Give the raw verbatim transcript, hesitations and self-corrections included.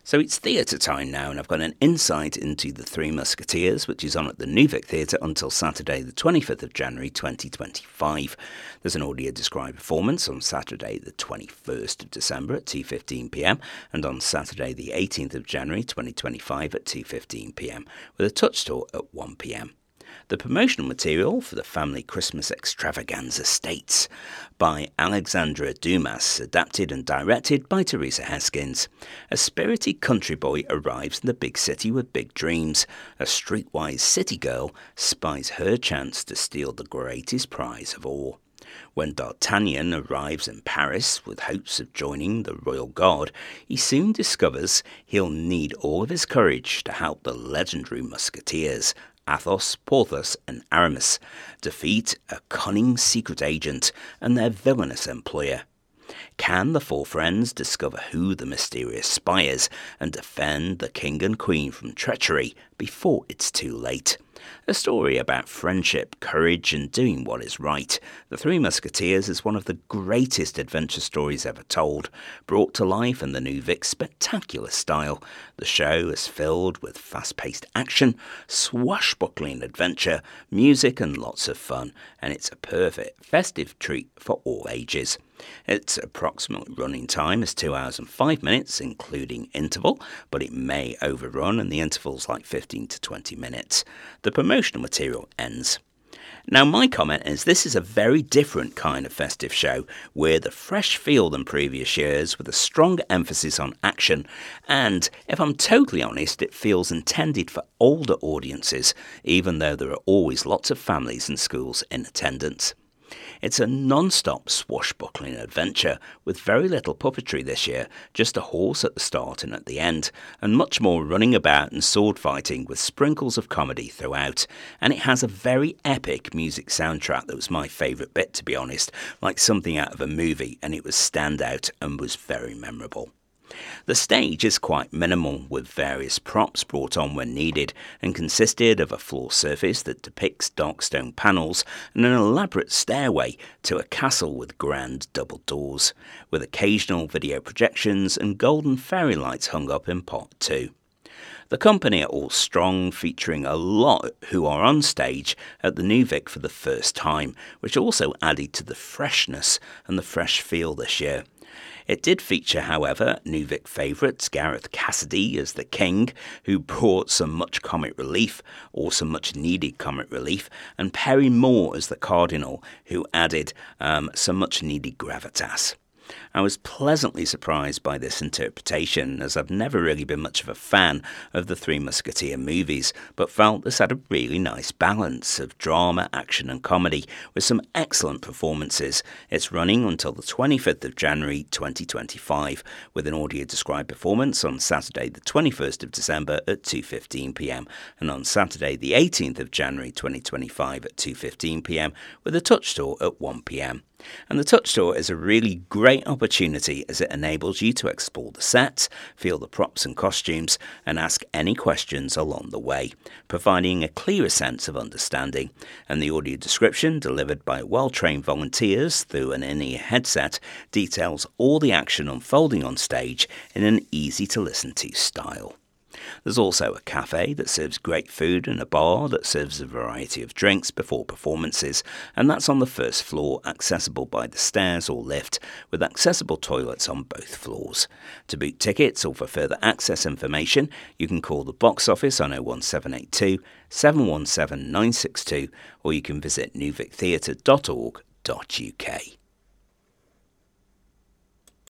So it's theatre time now, and I've got an insight into The Three Musketeers, which is on at the New Vic Theatre until Saturday the twenty-fifth of January twenty twenty-five. There's an audio-described performance on Saturday the twenty-first of December at two fifteen p m and on Saturday the eighteenth of January twenty twenty-five at two fifteen p m, with a touch tour at one p m. The promotional material for the Family Christmas Extravaganza States by Alexandra Dumas, adapted and directed by Teresa Heskins. A spirited country boy arrives in the big city with big dreams. A streetwise city girl spies her chance to steal the greatest prize of all. When D'Artagnan arrives in Paris with hopes of joining the Royal Guard, he soon discovers he'll need all of his courage to help the legendary Musketeers, Athos, Porthos and Aramis, defeat a cunning secret agent and their villainous employer. Can the four friends discover who the mysterious spy is and defend the king and queen from treachery before it's too late? A story about friendship, courage and doing what is right. The Three Musketeers is one of the greatest adventure stories ever told, brought to life in the New Vic spectacular style. The show is filled with fast-paced action, swashbuckling adventure, music and lots of fun, and it's a perfect festive treat for all ages. Its approximate running time is two hours and five minutes, including interval, but it may overrun and the interval's like fifteen to twenty minutes. The promotional material ends. Now my comment is this is a very different kind of festive show with a fresh feel than previous years, with a strong emphasis on action, and if I'm totally honest, it feels intended for older audiences, even though there are always lots of families and schools in attendance. It's a non-stop swashbuckling adventure with very little puppetry this year, just a horse at the start and at the end, and much more running about and sword fighting with sprinkles of comedy throughout. And it has a very epic music soundtrack that was my favourite bit, to be honest, like something out of a movie, and it was standout and was very memorable. The stage is quite minimal, with various props brought on when needed, and consisted of a floor surface that depicts dark stone panels and an elaborate stairway to a castle with grand double doors, with occasional video projections and golden fairy lights hung up in part two. The company are all strong, featuring a lot who are on stage at the New Vic for the first time, which also added to the freshness and the fresh feel this year. It did feature, however, New Vic favourites Gareth Cassidy as the King, who brought some much comic relief, or some much needed comic relief, and Perry Moore as the Cardinal, who added um, some much needed gravitas. I was pleasantly surprised by this interpretation, as I've never really been much of a fan of the Three Musketeer movies, but felt this had a really nice balance of drama, action and comedy, with some excellent performances. It's running until the twenty-fifth of January twenty twenty-five, with an audio-described performance on Saturday the twenty-first of December at two fifteen p m and on Saturday the eighteenth of January twenty twenty-five at two fifteen p m, with a touch tour at one p m. And the Touch Tour is a really great opportunity as it enables you to explore the sets, feel the props and costumes, and ask any questions along the way, providing a clearer sense of understanding. And the audio description, delivered by well-trained volunteers through an in-ear headset, details all the action unfolding on stage in an easy-to-listen-to style. There's also a cafe that serves great food and a bar that serves a variety of drinks before performances, and that's on the first floor, accessible by the stairs or lift, with accessible toilets on both floors. To book tickets or for further access information, you can call the box office on oh one seven eight two, seven one seven, nine six two, or you can visit new vic theatre dot org dot u k.